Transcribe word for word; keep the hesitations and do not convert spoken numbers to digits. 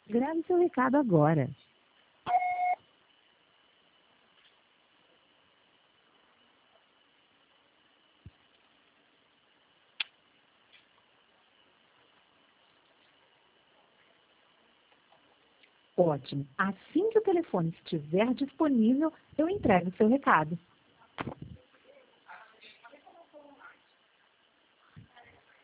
Grave seu recado agora. Ótimo. Assim que o telefone estiver disponível, eu entrego o seu recado.